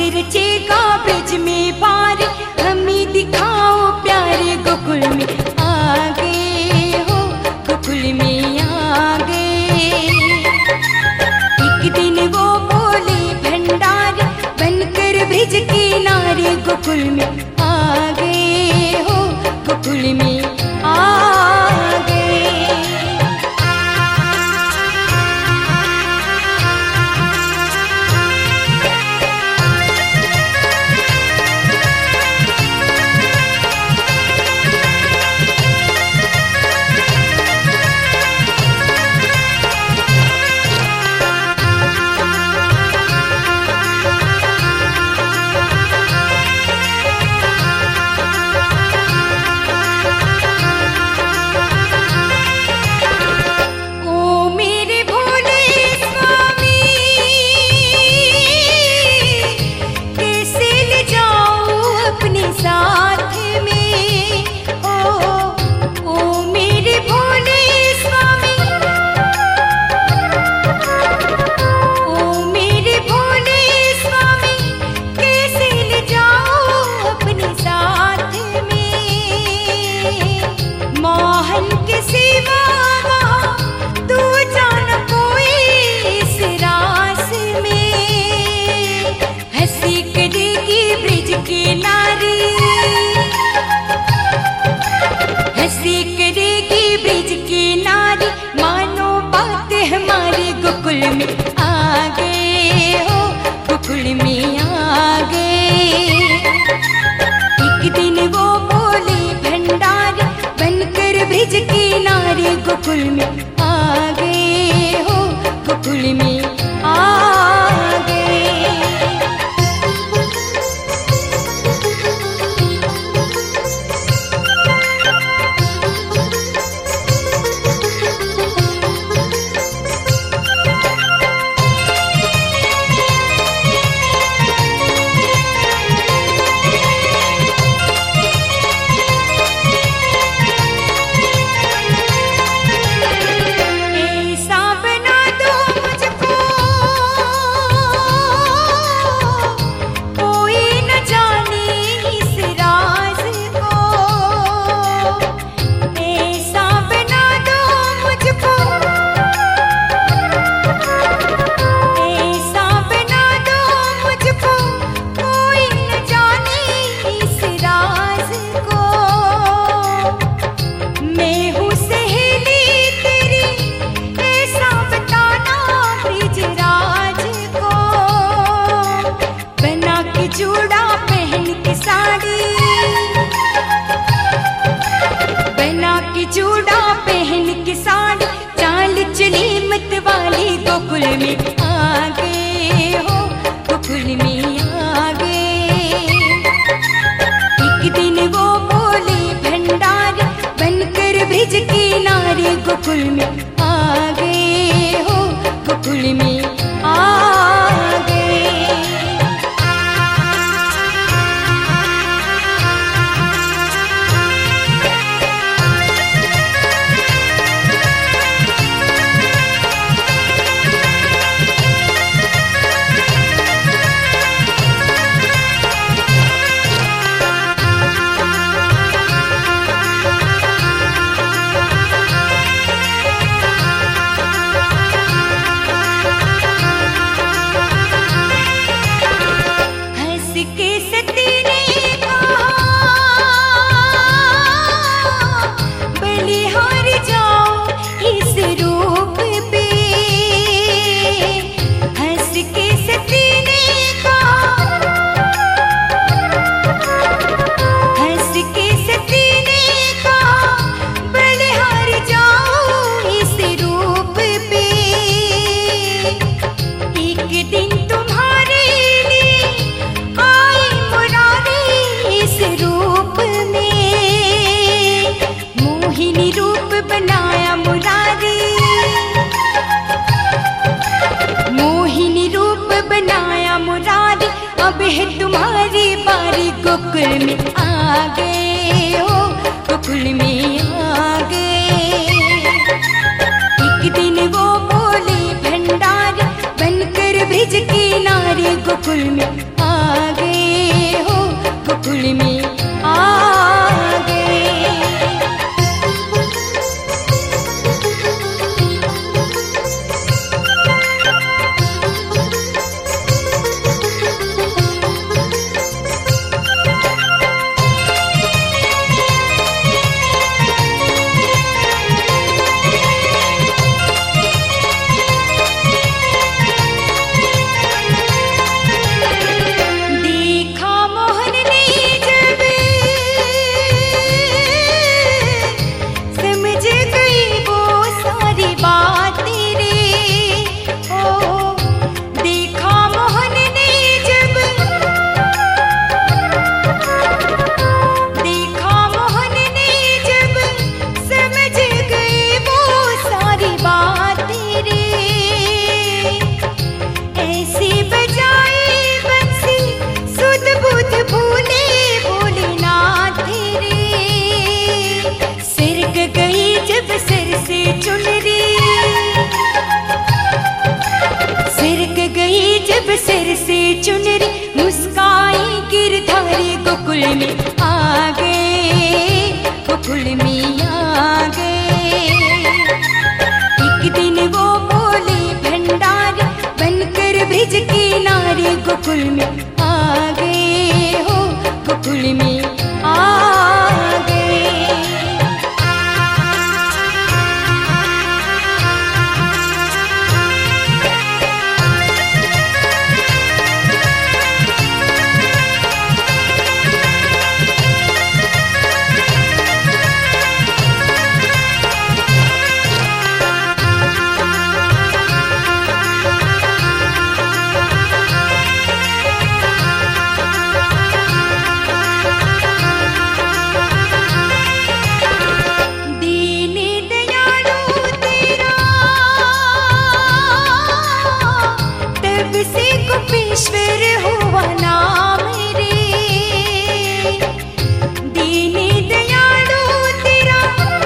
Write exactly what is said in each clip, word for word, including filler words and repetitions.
रचेगा ब्रज में पार, हमें दिखाओ प्यारे गोकुल में आ गए हो, गोकुल में आ गए। एक दिन वो बोले भंडार बनकर ब्रज किनारे, गोकुल में आ गए हो, गोकुल में आ गए। गोकुल में आ गए हो, गोकुल में आ गए। एक दिन वो बोले भंडार बनकर ब्रज किनारे, गोकुल में आ गए हो, गोकुल में आ गए। चूड़ा पहन के साड़ी चाल चली मत वाली, गोकुल में आ गए हो, गोकुल में आ गए। एक दिन वो बोले भंडार बनकर ब्रज किनारे, गोकुल में आ गए हो, गोकुल में आ गए। तुम्हारी बारी, गोकुल में आ गए हो, गोकुल में आ गए। एक दिन वो बोले भंडार बनकर ब्रज किनारे, गोकुल में आ गए हो, गोकुल में आ गए। सिर से चुनरी मुस्काई गिरधारी गोकुल में आ गए, गोकुल में आ गए। एक दिन वो बोले भंडारी बनकर ब्रिज किनारे गोकुल में आ गए हो, गोकुल में आ गए। गोपेश्वर हुआ नाम रे, दीनी दयालु तेरा,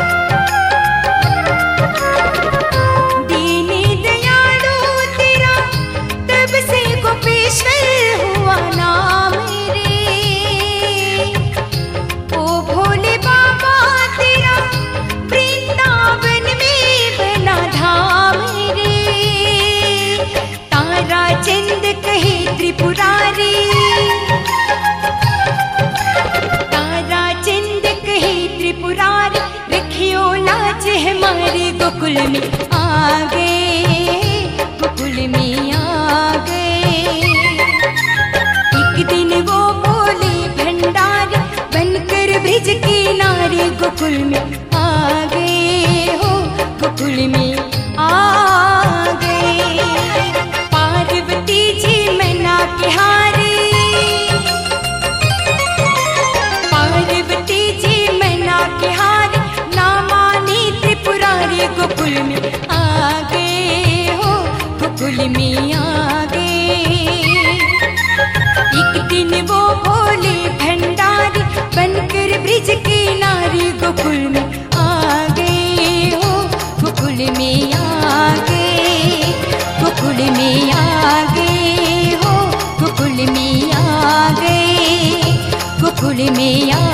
दीनी दयालु तेरा, तब से गोपेश्वर हुआ नाम रे। ओ भोले बाबा तेरा वृंदावन में बना धाम रे। तारा चंद कहे त्रिपुरारी, तारा चंद कहे त्रिपुरारी, रखियो लाज हमारे गोकुल में आ गए, गोकुल में आ गए। एक दिन वो बोले भंडारी बनकर ब्रिज किनारे गोकुल में आ गए हो, गोकुल में आ गए। पार्वती जी मैना के हारे, पार्वती जी मैना के हारे, ना मानी त्रिपुरारी गोकुल में आ गए हो, गोकुल में आ गए। एक दिन वो बोले भंडारी बनकर ब्रिज किनारे गोकुल में आ गए हो, गोकुल में आ गए, गोकुल में आ गए हो, गोकुल में आ गए, गोकुल में आ